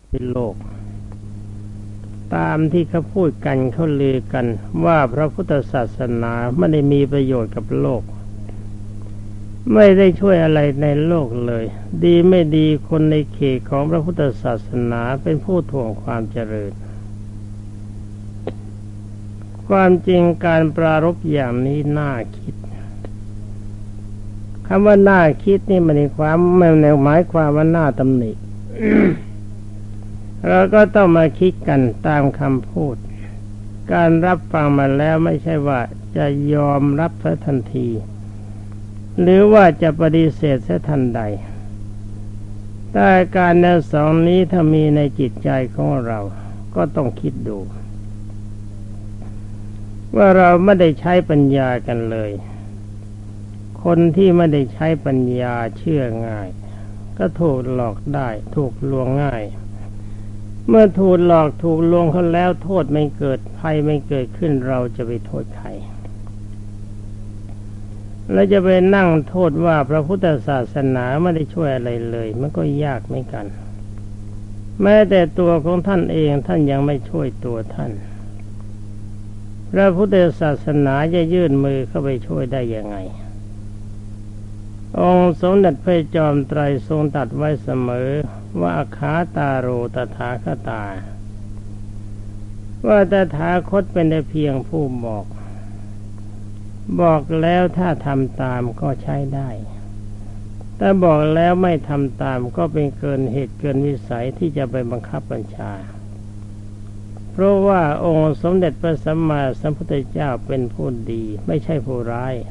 ในโลกตามที่เขาพูดกันเขาลือกันว่าพระพุทธศาสนาไม่ได้มีประโยชน์กับโลกไม่ได้ช่วยอะไรในโลกเลยดีไม่ดีคนในเขตของพระพุทธศาสนาเป็นผู้ถ่วงความเจริญความจริงการปรารภอย่างนี้น่าคิดคำว่าน่าคิดนี่มันไม่หมายความว่าน่าตำหนิ เราก็ต้องมาคิดกันตามคำพูดการรับฟังมาแล้วไม่ใช่ว่าจะยอมรับเสียทันทีหรือว่าจะปฏิเสธเสียทันใดแต่การแนวสองนี้ถ้ามีในจิตใจของเราก็ต้องคิดดูว่าเราไม่ได้ใช้ปัญญากันเลยคนที่ไม่ได้ใช้ปัญญาเชื่อง่ายก็ถูกหลอกได้ถูกลวงง่ายเมื่อถูกหลอกถูกลวงเขาแล้วโทษไม่เกิดภัยไม่เกิดขึ้นเราจะไปโทษใครแล้วจะไปนั่งโทษว่าพระพุทธศาสนาไม่ได้ช่วยอะไรเลยมันก็ยากเหมือนกันแม้แต่ตัวของท่านเองท่านยังไม่ช่วยตัวท่านพระพุทธศาสนาจะยื่นมือเข้าไปช่วยได้ยังไงองค์สมเด็จพระจอมไตรทรงตรัสไว้เสมอว่าอาคาตาโรตถาคตาว่าตถาคตเป็นแต่เพียงผู้บอกแล้วถ้าทำตามก็ใช้ได้แต่บอกแล้วไม่ทำตามก็เป็นเกินเหตุเกินวิสัยที่จะไปบังคับบัญชาเพราะว่าองค์สมเด็จพระสัมมาสัมพุทธเจ้าเป็นผู้ดีไม่ใช่ผู้ร้าย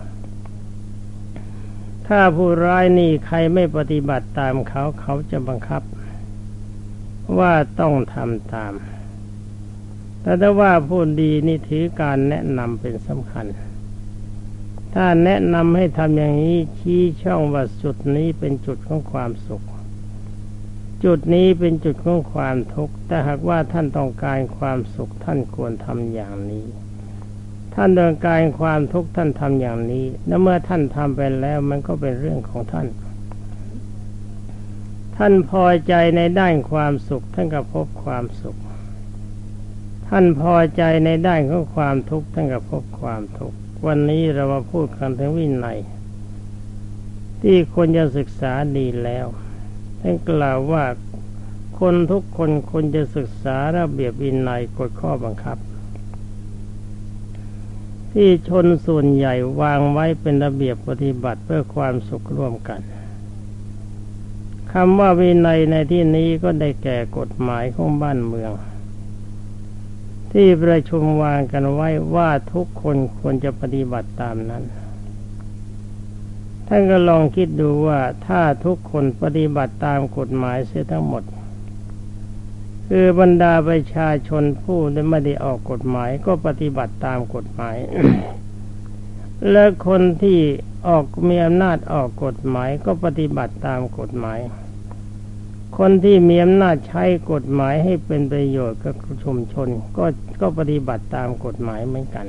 ถ้าผู้ร้ายนี่ใครไม่ปฏิบัติตามเขาจะบังคับว่าต้องทำตามแต่ถ้าว่าผู้ดีนี่ถือการแนะนำเป็นสำคัญถ้าแนะนำให้ทำอย่างนี้ชี้ช่องว่าจุดนี้เป็นจุดของความสุขจุดนี้เป็นจุดของความทุกข์แต่หากว่าท่านต้องการความสุขท่านควรทำอย่างนี้ท่านต้องการความทุกข์ท่านทำอย่างนี้แล้วเมื่อท่านทำไปแล้วมันก็เป็นเรื่องของท่านท่านพอใจในด้านความสุขท่านก็พบความสุขท่านพอใจในด้านของความทุกข์ท่านก็พบความทุกข์วันนี้เรามาพูดกันถึงวินัยที่ควรจะศึกษาดีแล้วท่านกล่าวว่าคนทุกคนควรจะศึกษาระเบียบวินัยกฎข้อบังคับที่ชนส่วนใหญ่วางไว้เป็นระเบียบปฏิบัติเพื่อความสุขร่วมกันคำว่าวินัยในที่นี้ก็ได้แก่กฎหมายของบ้านเมืองที่ประชุมวางกันไว้ว่าทุกคนควรจะปฏิบัติตามนั้นท่านก็ลองคิดดูว่าถ้าทุกคนปฏิบัติตามกฎหมายเสียทั้งหมดคือบรรดาประชาชนผู้ไม่ได้ออกกฎหมายก็ปฏิบัติตามกฎหมาย และคนที่มีอำนาจออกกฎหมายก็ปฏิบัติตามกฎหมายคนที่มีอำนาจใช้กฎหมายให้เป็นประโยชน์กับชุมชนก็ปฏิบัติตามกฎหมายเหมือนกัน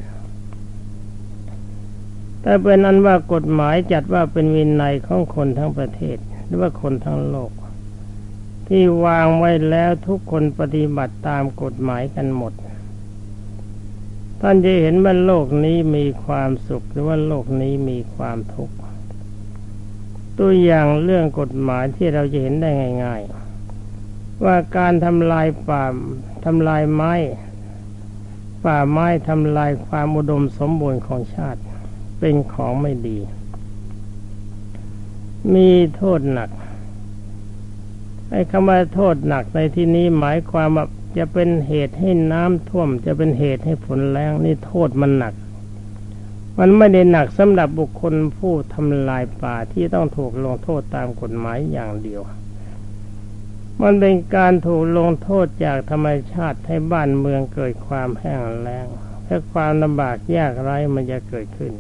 แต่เป็นนั้นว่ากฎหมายจัดว่าเป็นวินัยของคนทั้งประเทศหรือว่าคนทั้งโลกที่วางไว้แล้วทุกคนปฏิบัติตามกฎหมายกันหมดท่านจะเห็นว่าโลกนี้มีความสุขหรือว่าโลกนี้มีความทุกข์ตัวอย่างเรื่องกฎหมายที่เราจะเห็นได้ง่ายๆว่าการทำลายป่าทำลายไม้ทำลายความอุดมสมบูรณ์ของชาติเป็นของไม่ดีมีโทษหนักไอ้คำว่าโทษหนักในที่นี้หมายความว่าจะเป็นเหตุให้น้ำท่วมจะเป็นเหตุให้ฝนแล้งนี่โทษมันหนักมันไม่ได้หนักสำหรับบุคคลผู้ทำลายป่าที่ต้องถูกลงโทษตามกฎหมายอย่างเดียวมันเป็นการถูกลงโทษจากธรรมชาติให้บ้านเมืองเกิดความแห้งแล้งและความลำบากยากไร้มันจะเกิดขึ้น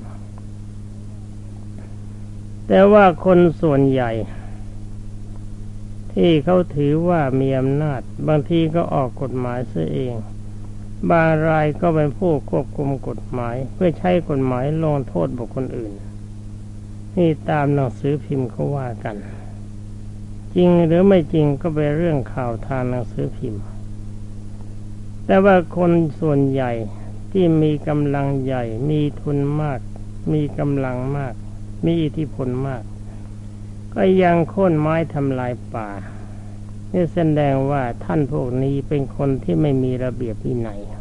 แต่ว่าคนส่วนใหญ่ที่เขาถือว่ามีอำนาจบางทีก็ออกกฎหมายเสียเองบางรายก็เป็นผู้ควบคุมกฎหมายเพื่อใช้กฎหมายลงโทษบุคคลอื่นนี่ตามหนังสือพิมพ์เขาว่ากันจริงหรือไม่จริงก็เป็นเรื่องข่าวทางหนังสือพิมพ์แต่ว่าคนส่วนใหญ่ที่มีกำลังใหญ่มีทุนมากมีกำลังมากมีอิทธิพลมากก็ยังโค่นไม้ทำลายป่านี่แสดงว่าท่านพวกนี้เป็นคนที่ไม่มีระเบียบวินัย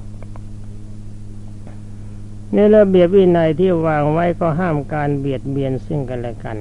ในระเบียบวินัยที่วางไว้ก็ห้ามการเบียดเบียนซึ่งกันและกัน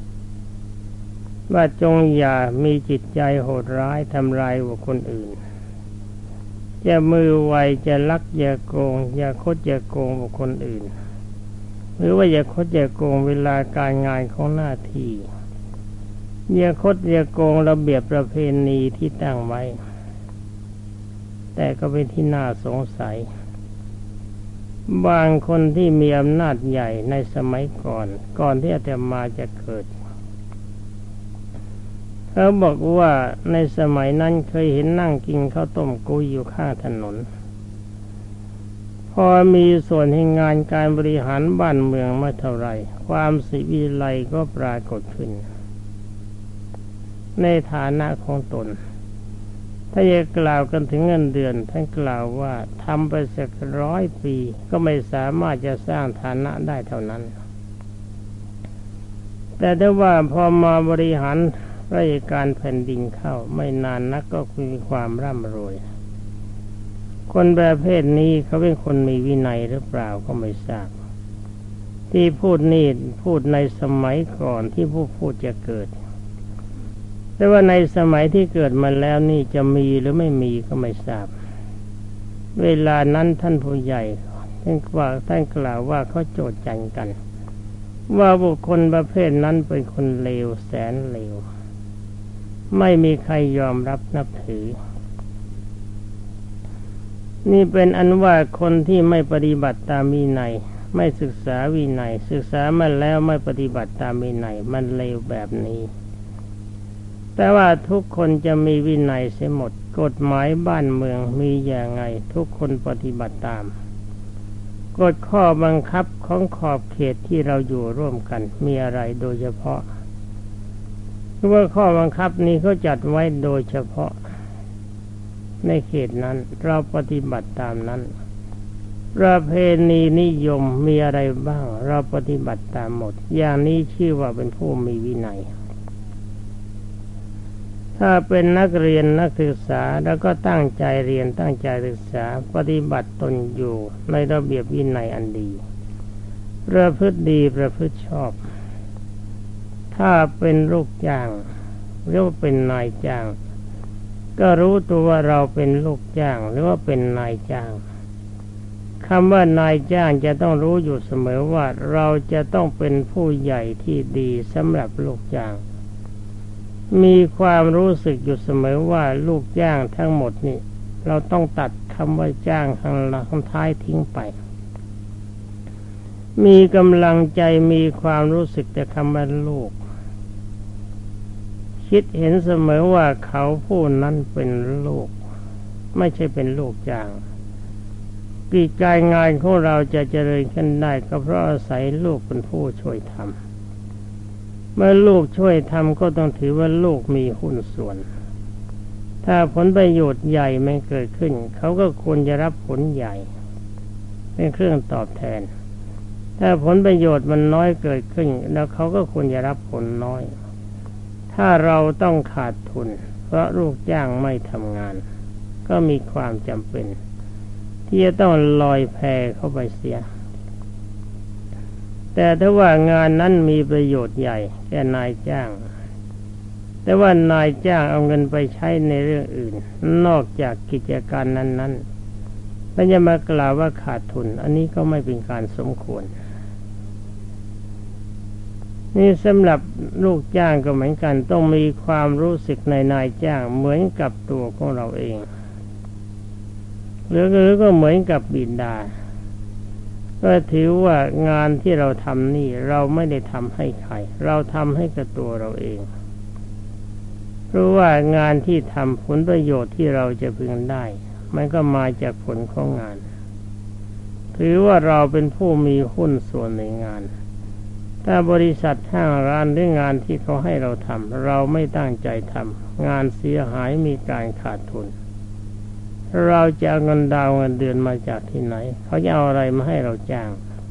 ว่าจงอย่ามีจิตใจโหดร้ายทำลายบุคคลอื่นจะมือไวจะลักอย่าโกงอย่าคดอย่าโกงบุคคลอื่นหรือว่าอย่าคดอย่าโกงเวลาการงานของหน้าที่อย่าคดอย่าโกงระเบียบประเพณีที่ตั้งไว้แต่ก็เป็นที่น่าสงสัยบางคนที่มีอำนาจใหญ่ในสมัยก่อนที่อาตมาจะเกิดเขาบอกว่าในสมัยนั้นเคยเห็นนั่งกินข้าวต้มกุ้ยอยู่ข้างถนนพอมีส่วนให้งานการบริหารบ้านเมืองไม่เท่าไรความสิวิไลก็ปรากฏขึ้นในฐานะของตนถ้าจะกล่าวกันถึงเงินเดือนท่านกล่าวว่าทำไปสัก100 ปีก็ไม่สามารถจะสร้างฐานะได้เท่านั้นแต่ถ้าว่าพอมาบริหารราชการแผ่นดินเข้าไม่นานนักก็มีความร่ำรวยคนประเภทนี้เขาเป็นคนมีวินัยหรือเปล่าก็ไม่ทราบที่พูดนี่พูดในสมัยก่อนที่ผู้พูดจะเกิดแต่ว่าในสมัยที่เกิดมาแล้วนี่จะมีหรือไม่มีก็ไม่ทราบเวลานั้นท่านผู้ใหญ่ท่านกล่าวว่าเขาโจษจันกันว่าบุคคลประเภทนั้นเป็นคนเลวแสนเลวไม่มีใครยอมรับนับถือนี่เป็นอันว่าคนที่ไม่ปฏิบัติตามวินัยไม่ศึกษาวินัยศึกษามาแล้วไม่ปฏิบัติตามวินัยมันเลวแบบนี้แต่ว่าทุกคนจะมีวินัยเสียหมดกฎหมายบ้านเมืองมีอย่างไงทุกคนปฏิบัติตามกฎข้อบังคับของขอบเขตที่เราอยู่ร่วมกันมีอะไรโดยเฉพาะเพราะว่าข้อบังคับนี้เขาจัดไว้โดยเฉพาะในเขตนั้นเราปฏิบัติตามนั้นประเพณีนิยมมีอะไรบ้างเราปฏิบัติตามหมดอย่างนี้ชื่อว่าเป็นผู้มีวินัยถ้าเป็นนักเรียนนักศึกษาแล้วก็ตั้งใจเรียนตั้งใจศึกษาปฏิบัติตนอยู่ในระเบียบวินัยอันดีประพฤติดีประพฤติชอบถ้าเป็นลูกจ้างหรือว่าเป็นนายจ้างก็รู้ตัวว่าเราเป็นลูกจ้างหรือว่าเป็นนายจ้างคำว่านายจ้างจะต้องรู้อยู่เสมอว่าเราจะต้องเป็นผู้ใหญ่ที่ดีสำหรับลูกจ้างมีความรู้สึกอยู่เสมอว่าลูกจ้างทั้งหมดนี่เราต้องตัดคำว่าจ้างข้างหลังท้ายทิ้งไปมีกำลังใจมีความรู้สึกแต่คำว่าลูกคิดเห็นเสมอว่าเขาผู้นั้นเป็นลูกไม่ใช่เป็นลูกจ้างกิจการงานของเราจะเจริญขึ้นได้ก็เพราะอาศัยลูกเป็นผู้ช่วยทำเมื่อลูกช่วยทำก็ต้องถือว่าลูกมีหุ้นส่วนถ้าผลประโยชน์ใหญ่ไม่เกิดขึ้นเขาก็ควรจะรับผลใหญ่เป็นเครื่องตอบแทนถ้าผลประโยชน์มันน้อยเกิดขึ้นแล้วเขาก็ควรจะรับผลน้อยถ้าเราต้องขาดทุนเพราะลูกจ้างไม่ทำงานก็มีความจำเป็นที่จะต้องลอยแพเข้าไปเสียแต่ถ้าว่างานนั้นมีประโยชน์ใหญ่แก่นายจ้างแต่ว่านายจ้างเอาเงินไปใช้ในเรื่องอื่นนอกจากกิจการนั้นๆแล้วจะมากล่าวว่าขาดทุนอันนี้ก็ไม่เป็นการสมควรนี่สำหรับลูกจ้างก็เหมือนกันต้องมีความรู้สึกในนายจ้างเหมือนกับตัวของเราเองหรือก็เหมือนกับบิดาก็ถือว่างานที่เราทำนี่เราไม่ได้ทำให้ใครเราทำให้กับตัวเราเองเพราะว่างานที่ทำผลประโยชน์ที่เราจะพึงได้มันก็มาจากผลของงานถือว่าเราเป็นผู้มีหุ้นส่วนในงานถ้าบริษัทห้างร้านหรืองานที่เขาให้เราทำเราไม่ตั้งใจทำงานเสียหายมีการขาดทุนเราจะเอาเงินดาวเงินเดือนมาจากที่ไหนเขาจะเอาอะไรมาให้เราจ้าง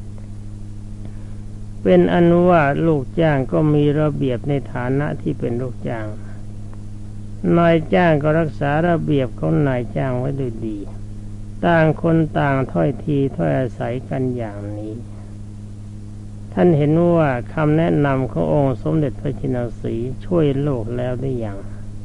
เป็นอันว่าลูกจ้างก็มีระเบียบในฐานะที่เป็นลูกจ้างนายจ้างก็รักษาระเบียบของนายจ้างไว้ด้วยดีต่างคนต่างถ้อยทีถ้อยอาศัยกันอย่างนี้ท่านเห็นว่าคำแนะนำขององค์สมเด็จพระจินสีห์ช่วยโลกแล้วได้อย่าง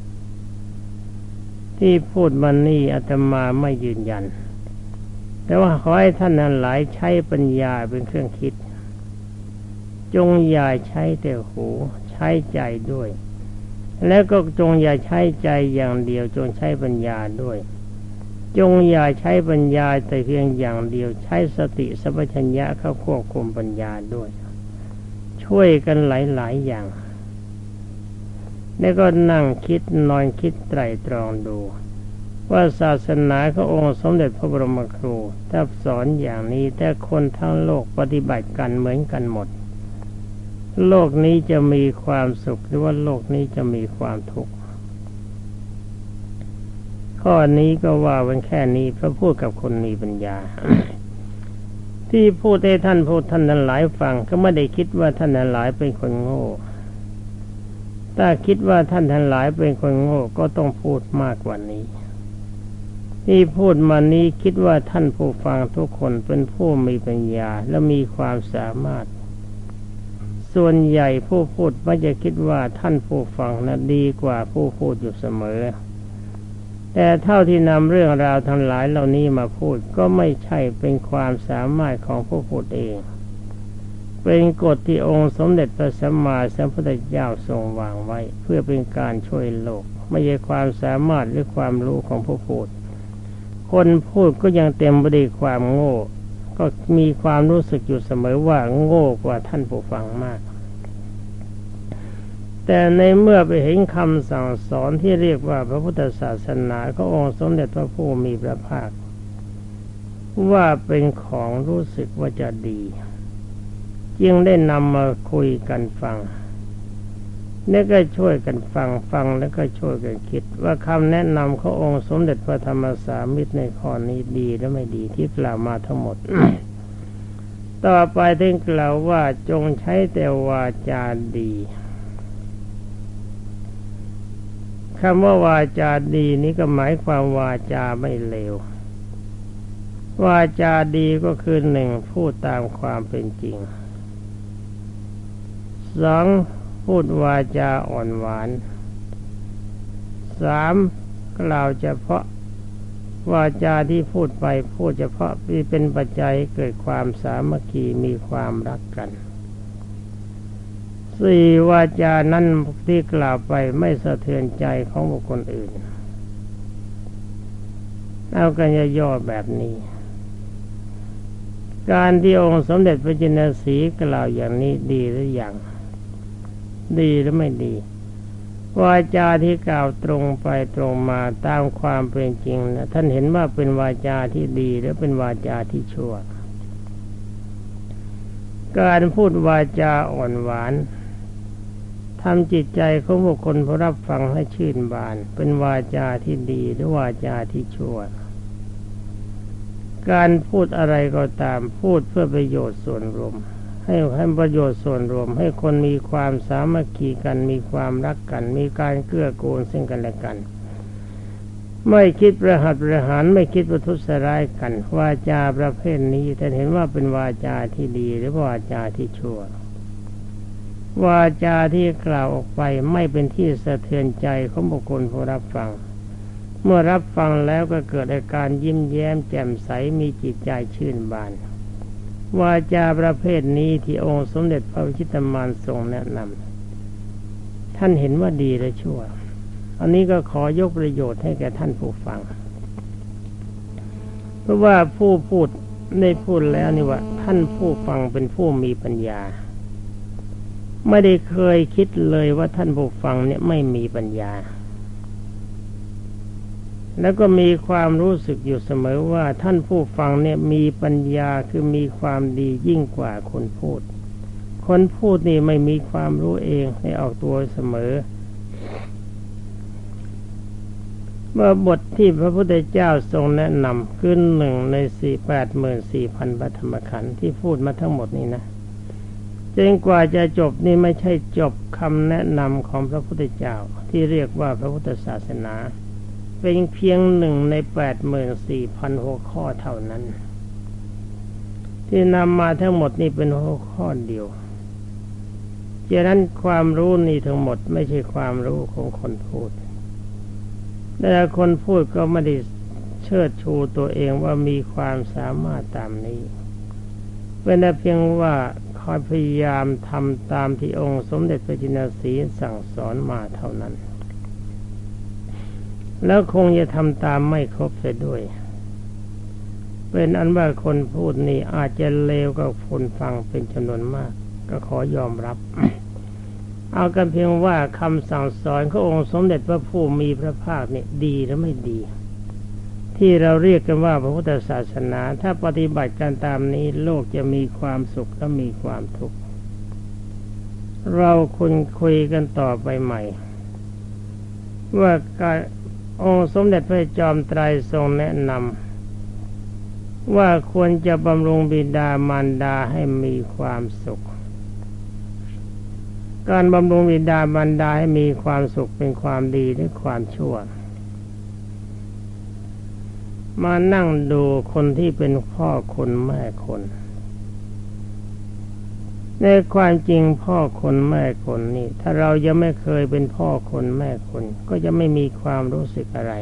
ที่พูดมานี่อาตมาไม่ยืนยันแต่ว่าขอให้ท่านนั้นหลายใช้ปัญญาเป็นเครื่องคิดจงอย่าใช้แต่หูใช้ใจด้วยแล้วก็จงอย่าใช้ใจอย่างเดียวจงใช้ปัญญาด้วยจงอย่าใช้ปัญญาแต่เพียงอย่างเดียวใช้สติสัมปชัญญะเข้าควบคุมปัญญาด้วยช่วยกันหลายๆอย่างแล้วก็นั่งคิดนอนคิดไตร่ตรองดูว่าศาสนาขององค์สมเด็จพระบรมครูถ้าสอนอย่างนี้แต่คนทั้งโลกปฏิบัติกันเหมือนกันหมดโลกนี้จะมีความสุขหรือว่าโลกนี้จะมีความทุกข์ข้อนี้ก็ว่าวันแค่นี้เพราะพูดกับคนมีปัญญา ที่พูดให้ท่านนั้นหลายฟังก็ไม่ได้คิดว่าท่านนั้นหลายเป็นคนโง่ถ้าคิดว่าท่านทั้งหลายเป็นคนโง่ก็ต้องพูดมากกว่านี้ที่พูดมานี้คิดว่าท่านผู้ฟังทุกคนเป็นผู้มีปัญญาและมีความสามารถส่วนใหญ่ผู้พูดมักจะคิดว่าท่านผู้ฟังนะดีกว่าผู้พูดอยู่เสมอแต่เท่าที่นำเรื่องราวทั้งหลายเหล่านี้มาพูดก็ไม่ใช่เป็นความสามารถของผู้พูดเองเป็นกฎที่องค์สมเด็จพระสัมมาสัมพุทธเจ้าทรงวางไว้เพื่อเป็นการช่วยโลกไม่ใช่ความสามารถหรือความรู้ของผู้พูดคนพูดก็ยังเต็มไปด้วยความโง่ก็มีความรู้สึกอยู่เสมอว่าโง่กว่าท่านผู้ฟังมากแต่ในเมื่อไปเห็นคำสั่งสอนที่เรียกว่าพระพุทธศาสนาขององค์สมเด็จพระผู้มีพระภาคว่าเป็นของรู้สึกว่าจะดีจึงได้นำมาคุยกันฟังแล้วก็ช่วยกันฟังแล้วก็ช่วยกันคิดว่าคำแนะนำขององค์สมเด็จพระธรรมสามิตรในข้อนี้ดีหรือไม่ดีที่กล่าวมาทั้งหมด ต่อไปถึงกล่าวว่าจงใช้แต่วาจาดีคำว่าวาจาดีนี้ก็หมายความวาจาไม่เลววาจาดีก็คือหนึ่งพูดตามความเป็นจริงสองพูดวาจาอ่อนหวานสามกล่าวเฉพาะวาจาที่พูดไปพูดเฉพาะที่เป็นปัจจัยเกิดความสามัคคีมีความรักกันสี่วาจานั้นที่กล่าวไปไม่สะเทือนใจของบุคคลอื่นเอากันย่อๆแบบนี้การที่องค์สมเด็จพระจินสีห์กล่าวอย่างนี้ดีหรือยังดีหรือไม่ดีวาจาที่กล่าวตรงไปตรงมาตามความเป็นจริงนะท่านเห็นว่าเป็นวาจาที่ดีหรือเป็นวาจาที่ชั่วการพูดวาจาอ่อนหวานทำจิตใจของบุคคลผู้รับฟังให้ชื่นบานเป็นวาจาที่ดีหรือวาจาที่ชั่วการพูดอะไรก็ตามพูดเพื่อประโยชน์ส่วนรวมให้ประโยชน์ส่วนรวมให้คนมีความสามัคคีกันมีความรักกันมีการเกื้อกูลซึ่งกันและกันไม่คิดประหัตประหารไม่คิดประทุษร้ายกันวาจาประเภทนี้ท่านเห็นว่าเป็นวาจาที่ดีหรือวาจาที่ชั่ววาจาที่กล่าวออกไปไม่เป็นที่สะเทือนใจของบุคคลผู้รับฟังเมื่อรับฟังแล้วก็เกิดอาการยิ้มแย้มแจ่มใสมีจิตใจชื่นบานวาจาประเภทนี้ที่องค์สมเด็จพระวิชิตมารทรงแนะนำท่านเห็นว่าดีและชั่วอันนี้ก็ขอยกประโยชน์ให้แก่ท่านผู้ฟังเพราะว่าผู้พูดได้พูดแล้วนี่ว่าท่านผู้ฟังเป็นผู้มีปัญญาไม่ได้เคยคิดเลยว่าท่านผู้ฟังเนี่ยไม่มีปัญญาแล้วก็มีความรู้สึกอยู่เสมอว่าท่านผู้ฟังเนี่ยมีปัญญาคือมีความดียิ่งกว่าคนพูดคนพูดนี่ไม่มีความรู้เองให้ออกตัวเสมอเมื่อบทที่พระพุทธเจ้าทรงแนะนำคือ1 ใน 84,000 พระธรรมขันธ์ที่พูดมาทั้งหมดนี้นะจนกว่าจะจบนี่ไม่ใช่จบคำแนะนำของพระพุทธเจ้าที่เรียกว่าพระพุทธศาสนาเป็นเพียง1 ใน 84,000 หัวข้อเท่านั้นที่นำมาทั้งหมดนี่เป็นหัวข้อเดียวฉะนั้นความรู้นี่ทั้งหมดไม่ใช่ความรู้ของคนพูดแต่คนพูดก็ไม่ได้เชิดชูตัวเองว่ามีความสามารถตามนี้เป็นแต่เพียงว่าคอยพยายามทำตามที่องค์สมเด็จพระจินสีห์สั่งสอนมาเท่านั้นแล้วคงจะทำตามไม่ครบเสียด้วยเป็นอันว่าคนพูดนี่อาจจะเลวกว่าคนฟังเป็นจำนวนมากก็ขอยอมรับ เอากันเพียงว่าคำสั่งสอนขององค์สมเด็จพระผู้มีพระภาคนี่ดีหรือไม่ดีที่เราเรียกกันว่าพระพุทธศาสนาถ้าปฏิบัติกันตามนี้โลกจะมีความสุขและมีความทุกข์เราคุยกันต่อไปใหม่ว่าการองค์สมเด็จพระจอมไตรทรงแนะนำว่าควรจะบำรุงบิดามารดาให้มีความสุขการบำรุงบิดามารดาให้มีความสุขเป็นความดีหรือความชั่วมานั่งดูคนที่เป็นพ่อคนแม่คนในความจริงพ่อคนแม่คนนี่ถ้าเรายังไม่เคยเป็นพ่อคนแม่คนก็จะไม่มีความรู้สึกอะไร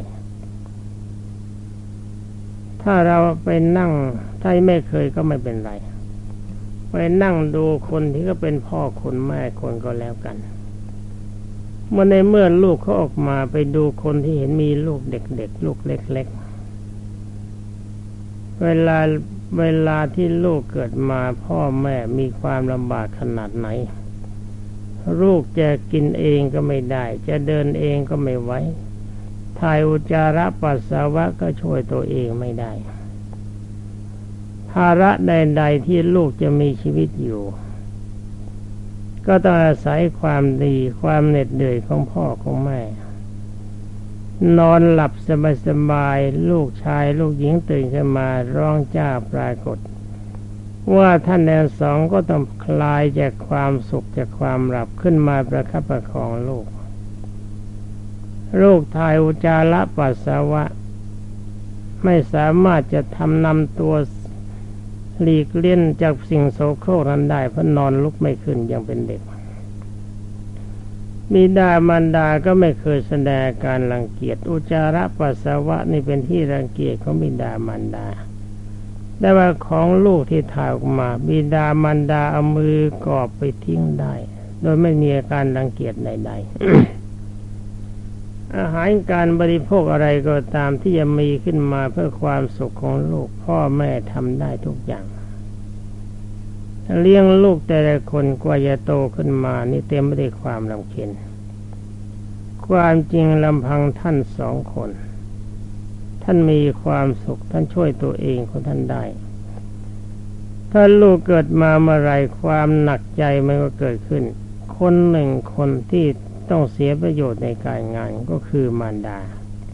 ถ้าเราไปนั่งถ้าไม่เคยก็ไม่เป็นไรไปนั่งดูคนที่ก็เป็นพ่อคนแม่คนก็แล้วกันเมื่อลูกเขาออกมาไปดูคนที่เห็นมีลูกเด็กๆลูกเล็กๆเวลาที่ลูกเกิดมาพ่อแม่มีความลำบากขนาดไหนลูกจะกินเองก็ไม่ได้จะเดินเองก็ไม่ไหวถ่ายอุจจาระปัสสาวะก็ช่วยตัวเองไม่ได้ภาระใดๆที่ลูกจะมีชีวิตอยู่ก็ต้องอาศัยความดีความเหน็ดเหนื่อยของพ่อของแม่นอนหลับสบายๆลูกชายลูกหญิงตื่นขึ้นมาร้องจ้าปรากฏว่าท่านทั้งสองก็ต้องคลายจากความสุขจากความหลับขึ้นมาประคับประคองลูกถ่ายอุจจาระปัสสาวะไม่สามารถจะนำตัวหลีกเลี่ยงจากสิ่งโสโครกนั้นได้เพราะนอนลุกไม่ขึ้นยังเป็นเด็กบิดามารดาก็ไม่เคยแสดงการรังเกียจอุจจาระปัสสาวะนี่เป็นที่รังเกียจของบิดามารดาแต่ว่าของลูกที่ถ่ายออกมาบิดามารดาเอามือกอบไปทิ้งได้โดยไม่มีอาการรังเกียจใดๆ อาหารการบริโภคอะไรก็ตามที่จะมีขึ้นมาเพื่อความสุขของลูกพ่อแม่ทำได้ทุกอย่างเลี้ยงลูกแต่ละคนกว่าจะโตขึ้นมานี่เต็มไปด้วยความลำเค็ญความจริงลำพังท่าน2 คนท่านมีความสุขท่านช่วยตัวเองของท่านได้ถ้าลูกเกิดมาเมื่อไรความหนักใจมันก็เกิดขึ้นคน1 คนที่ต้องเสียประโยชน์ในการงานก็คือมารดา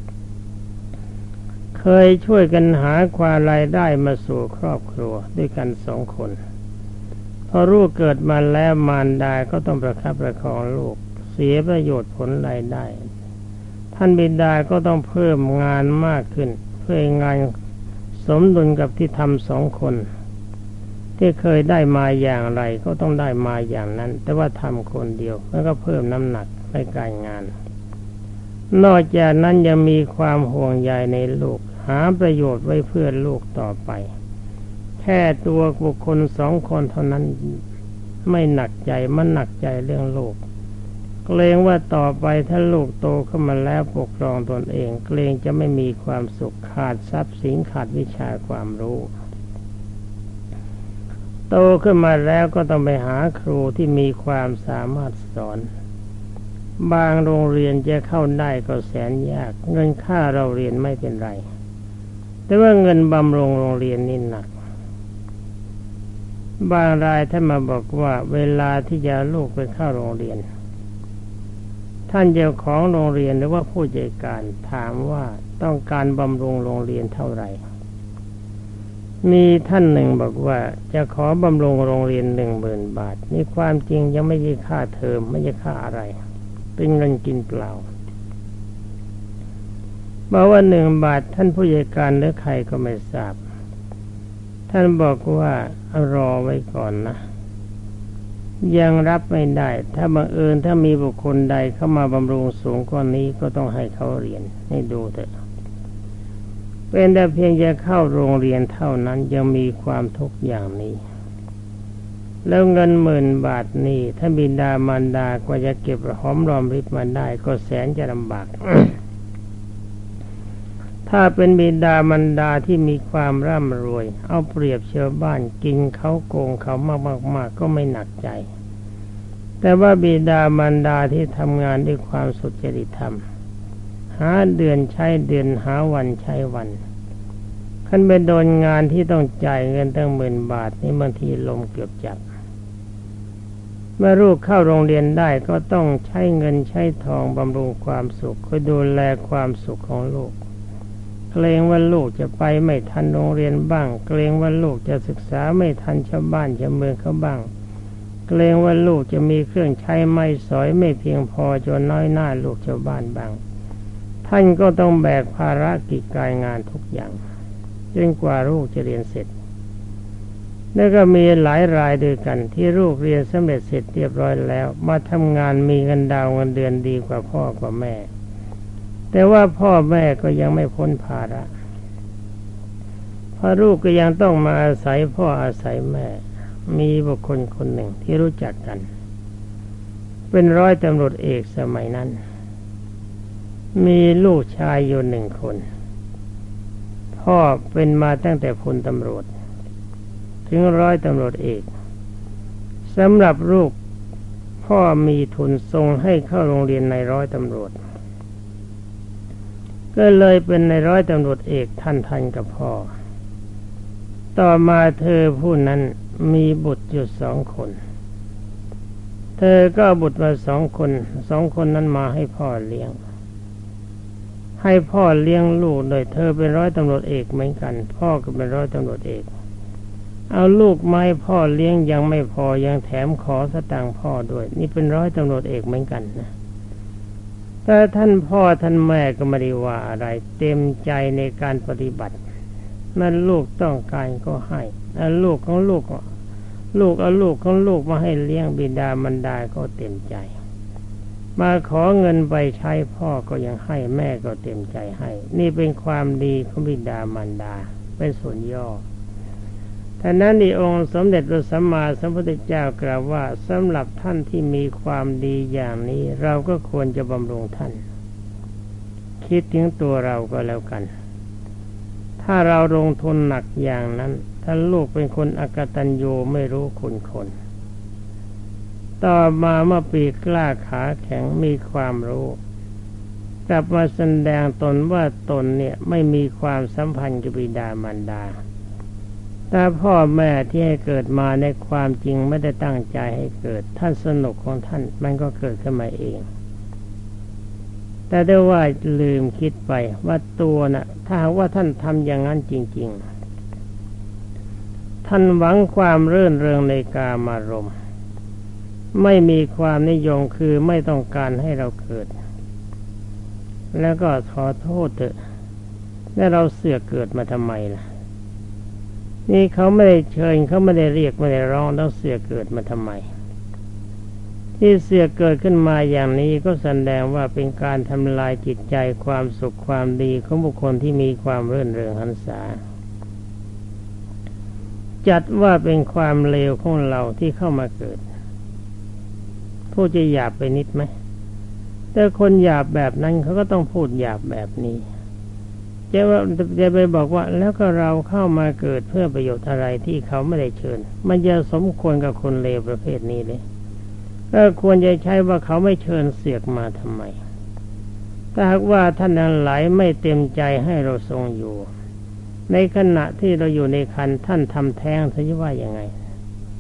เคยช่วยกันหาความรายได้มาสู่ครอบครัวด้วยกัน2 คนพอลูกเกิดมาแล้วมารดาก็ต้องประคับประคองลูกเสียประโยชน์ผลรายได้ท่านบิดาก็ต้องเพิ่มงานมากขึ้นเพื่องานสมดุลกับที่ทำ2 คนที่เคยได้มาอย่างไรก็ต้องได้มาอย่างนั้นแต่ว่าทำคนเดียวแล้วก็เพิ่มน้ำหนักในการงานนอกจากนั้นยังมีความห่วงใยในลูกหาประโยชน์ไว้เพื่อลูกต่อไปแค่ตัวบุคคล2 คนเท่านั้นไม่หนักใจมันหนักใจเรื่องลูกเกรงว่าต่อไปถ้าลูกโตขึ้นมาแล้วปกครองตนเองเกรงจะไม่มีความสุขขาดทรัพย์สินขาดวิชาความรู้โตขึ้นมาแล้วก็ต้องไปหาครูที่มีความสามารถสอนบางโรงเรียนจะเข้าได้ก็แสนยากเงินค่าเราเรียนไม่เป็นไรแต่ว่าเงินบำรุงโรงเรียนนี่หนักบางรายท่านมาบอกว่าเวลาที่จะลูกไปเข้าโรงเรียนท่านเจ้าของโรงเรียนหรือว่าผู้จัดการถามว่าต้องการบำรุงโรงเรียนเท่าไหร่มีท่านหนึ่งบอกว่าจะขอบำรุงโรงเรียน10,000 บาทนี่ความจริงยังไม่ใช่ค่าเทอมไม่ใช่ค่าอะไรเป็นเงินกินเปล่าบอกว่า1 บาทท่านผู้จัดการหรือใครก็ไม่ทราบท่านบอกว่ารอไว้ก่อนนะยังรับไม่ได้ถ้าบังเอิญถ้ามีบุคคลใดเข้ามาบำรุงสูงกว่านี้ก็ต้องให้เขาเรียนให้ดูเถอะเป็นแต่เพียงจะเข้าโรงเรียนเท่านั้นยังมีความทุกข์อย่างนี้แล้วเงิน10,000 บาทนี่ถ้าบิดามารดากว่าจะเก็บหอมรอมริบมาได้ก็แสนจะลำบาก ถ้าเป็นบิดามารดาที่มีความร่ำรวยเอาเปรียบชาวบ้านกินเขาโกงเขามากๆก็ไม่หนักใจแต่ว่าบิดามารดาที่ทำงานด้วยความสุจริตธรรมหาเดือนใช้เดือนหาวันใช้วันขั้นไปโดนงานที่ต้องจ่ายเงินตั้ง10,000 บาทนี่บางทีลมเกือบจับเมื่อลูกเข้าโรงเรียนได้ก็ต้องใช้เงินใช้ทองบำรุงความสุขคอยดูแลความสุขของลูกเกรงว่าลูกจะไปไม่ทันโรงเรียนบ้างเกรงว่าลูกจะศึกษาไม่ทันชาวบ้านชาวเมืองเขาบ้างเกรงว่าลูกจะมีเครื่องใช้ไม้สอยไม่เพียงพอจนน้อยหน้าลูกชาวบ้านบ้างท่านก็ต้องแบกภารกิจการงานทุกอย่างจนกว่าลูกจะเรียนเสร็จแล้วก็มีหลายรายด้วยกันที่ลูกเรียนสำเร็จเสร็จเรียบร้อยแล้วมาทำงานมีเงินดาวเงินเดือนดีกว่าพ่อกว่าแม่แต่ว่าพ่อแม่ก็ยังไม่พ้นภาระเพราะลูกก็ยังต้องมาอาศัยพ่ออาศัยแม่มีบุคคลคนหนึ่งที่รู้จักกันเป็นร้อยตำรวจเอกสมัยนั้นมีลูกชายอยู่1 คนพ่อเป็นมาตั้งแต่พลตำรวจถึงร้อยตำรวจเอกสำหรับลูกพ่อมีทุนส่งให้เข้าโรงเรียนในร้อยตำรวจก็เลยเป็นในร้อยตำรวจเอกทันกับพ่อต่อมาเธอผู้นั้นมีบุตรอยู่2 คนเธอก็บุตรมา2 คน2 คนนั้นมาให้พ่อเลี้ยงให้พ่อเลี้ยงลูกโดยเธอเป็นร้อยตำรวจเอกเหมือนกันพ่อก็เป็นร้อยตำรวจเอกเอาลูกมาให้พ่อเลี้ยงยังไม่พอยังแถมขอสตางค์พ่อด้วยนี่เป็นร้อยตำรวจเอกเหมือนกันนะแต่ท่านพ่อท่านแม่ก็ไม่ได้ว่าอะไรเต็มใจในการปฏิบัตินั่นลูกต้องการก็ให้ลูกของลูกเอาลูกของลูกมาให้เลี้ยงบิดามารดาก็เต็มใจมาขอเงินไปใช้พ่อก็ยังให้แม่ก็เต็มใจให้นี่เป็นความดีของบิดามารดาเป็นส่วนย่อท่านั้นที่องค์สมเด็จพระสัมมาสัมพุทธเจ้ากล่าวว่าสำหรับท่านที่มีความดีอย่างนี้เราก็ควรจะบำรุงท่านคิดถึงตัวเราก็แล้วกันถ้าเราลงทุนหนักอย่างนั้นถ้าลูกเป็นคนอกตัญญูไม่รู้คุณคนต่อมาเมื่อปีกล้าขาแข็งมีความรู้กลับมาแสดงตนว่าตนเนี่ยไม่มีความสัมพันธ์กับบิดามารดาแต่พ่อแม่ที่ให้เกิดมาในความจริงไม่ได้ตั้งใจให้เกิดท่านสนุกของท่านมันก็เกิดขึ้นมาเองแต่ได้ว่าลืมคิดไปว่าตัวน่ะถ้าว่าท่านทำอย่างนั้นจริงๆท่านหวังความรื่นเริงในกามารมณ์ไม่มีความนิยมคือไม่ต้องการให้เราเกิดแล้วก็ขอโทษเถอะแล้วเราเสือกเกิดมาทำไมล่ะนี่เขาไม่ได้เชิญเขาไม่ได้เรียกไม่ได้ร้องแล้วเสือกเกิดมาทำไมที่เสือกเกิดขึ้นมาอย่างนี้ก็แสดงว่าเป็นการทำลายจิตใจความสุขความดีของบุคคลที่มีความรื่นเริงหันษาจัดว่าเป็นความเลวของเราที่เข้ามาเกิดพูดจะหยาบไปนิดไหมแต่คนหยาบแบบนั้นเขาก็ต้องพูดหยาบแบบนี้จะไปบอกว่าแล้วก็เราเข้ามาเกิดเพื่อประโยชน์อะไรที่เขาไม่ได้เชิญมันจะสมควรกับคนเลวประเภทนี้เลยก็ควรจะใช้ว่าเขาไม่เชิญเสือกมาทำไมถ้าหากว่าท่านทั้งหลายไม่เต็มใจให้เราทรงอยู่ในขณะที่เราอยู่ในครรภ์ท่านทำแท้งท่านจะว่ายังไง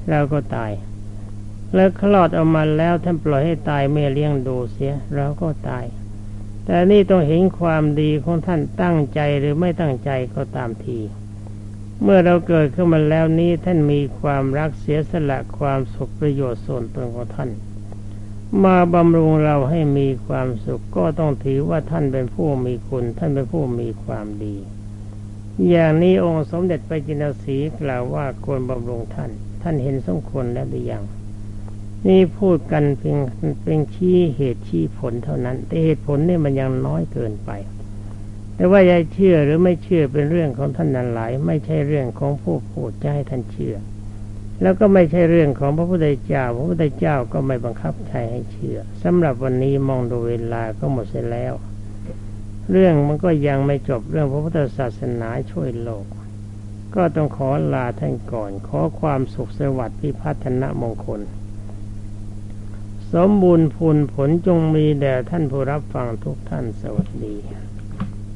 เราก็ตายแล้วคลอดออกมาแล้วท่านปล่อยให้ตายไม่เลี้ยงดูเสียเราก็ตายแต่นี่ต้องเห็นความดีของท่านตั้งใจหรือไม่ตั้งใจก็ตามทีเมื่อเราเกิดขึ้นมาแล้วนี้ท่านมีความรักเสียสละความสุขประโยชน์ส่วนตนของท่านมาบำรุงเราให้มีความสุขก็ต้องถือว่าท่านเป็นผู้มีคุณท่านเป็นผู้มีความดีอย่างนี้องค์สมเด็จพระจินสีกล่าวว่าควรบำรุงท่านท่านเห็นสมควรแล้วหรือยังนี่พูดกันเพียงชี้เหตุชี้ผลเท่านั้นแต่เหตุผลนี่มันยังน้อยเกินไปแต่ว่าจะเชื่อหรือไม่เชื่อเป็นเรื่องของท่านนั้นหลายไม่ใช่เรื่องของผู้พูดจะให้ท่านเชื่อแล้วก็ไม่ใช่เรื่องของพระพุทธเจ้าพระพุทธเจ้าก็ไม่บังคับใครให้เชื่อสำหรับวันนี้มองดูเวลาก็หมดเสียแล้วเรื่องมันก็ยังไม่จบเรื่องพระพุทธศาสนาช่วยโลกก็ต้องขอลาท่านก่อนขอความสุขสวัสดิ์พิพัฒนมงคลสมบูรณ์ผลจงมีแด่ท่านผู้รับฟังทุกท่านสวัสดี